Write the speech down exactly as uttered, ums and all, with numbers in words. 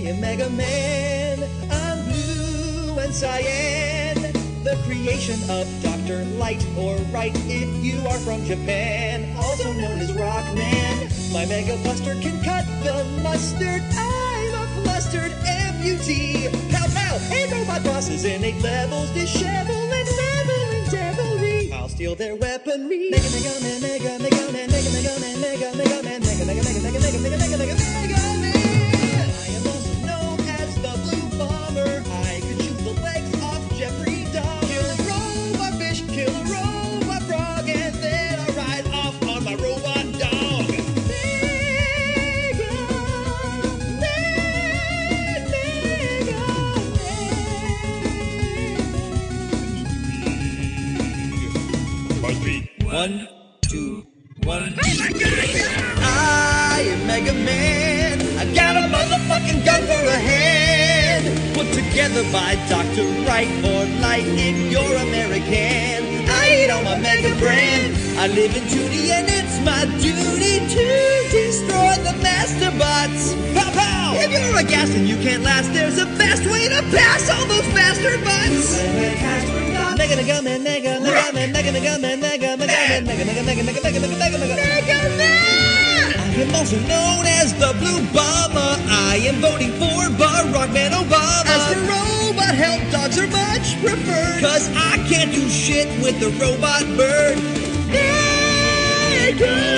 am Mega Man. I'm blue and cyan, the creation of Doctor Light, or Right if you are from Japan, also known as Rockman. My Mega Buster can cut the mustard. I'm a flustered amputee. Pow pow! And robot bosses in eight levels dishevel and revel in devilry. I'll steal their weaponry. Mega Mega Man, Mega Mega Man, Mega Mega Man, Mega Mega Man, Mega Mega Mega Mega Mega Mega Mega Mega Mega Man. I am also known as the Blue Bomber. I could shoot the legs off Jeffrey Dahmer. Kill a robot fish, kill a robot frog, and then I ride off on my robot dog. Mega Man, Mega Man. Must be. One, two, one. I am Mega Man. I got a motherfucking gun for a hand. Put together by Doctor Right or Light if you're American. I eat on my Mega brand. I live in two D and it's my duty to destroy the master bots. Pow pow! If you're a gas and you can't last, there's a fast way to pass all those master bots. Mega Mega Man, Mega Mega Man, Mega Mega Man, Mega Mega Man, Mega Mega Mega Mega Mega Mega Mega Mega Mega Man. I am also known as the Blue Bomber. I am voting for Barack Man Obama. As for robot help, dogs are much preferred, cause I can't do shit with the robot bird. Mega